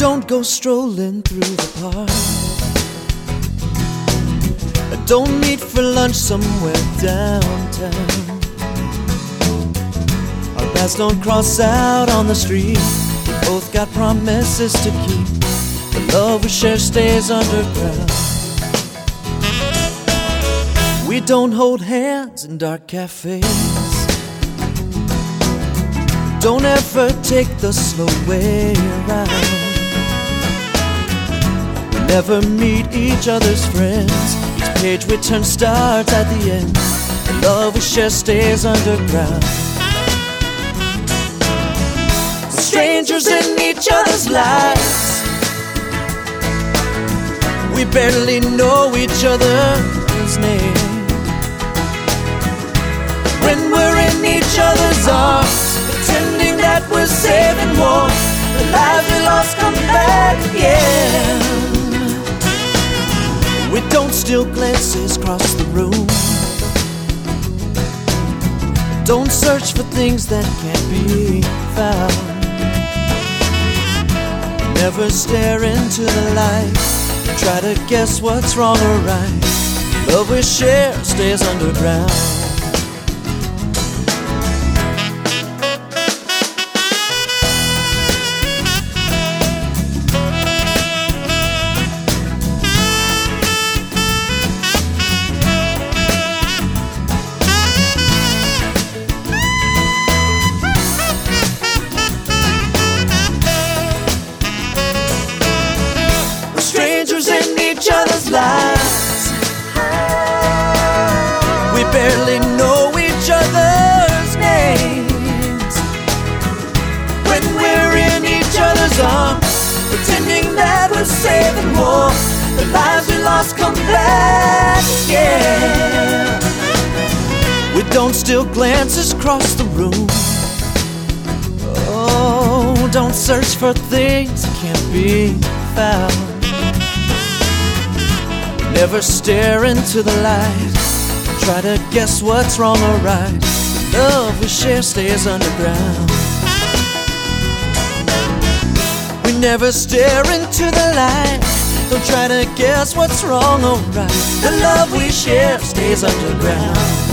don't go strolling through the park. Don't meet for lunch somewhere downtown. Our paths don't cross out on the street. We both got promises to keep. The love we share stays underground. We don't hold hands in dark cafes. Don't ever take the slow way around. We never meet each other's friends. Each page we turn starts at the end. The love we share stays underground. Strangers in each other's lives. We barely know each other's name. When we're in each other's arms, pretending that we're safe and warm, the lives we lost come back again. We don't steal glances across the room. Don't search for things that can't be found. Never stare into the light. Try to guess what's wrong or right. Love we share stays underground. Strangers in each other's lives. We barely know each other's names. When we're in each other's arms, pretending that we're safe and warm, the lives we lost come back again. We don't steal glances across the room. Oh, don't search for things that can't be found. Never stare into the light. Try to guess what's wrong or right. Love we share stays underground. We never stare into the light. Don't try to guess what's wrong or right. The love we share stays underground.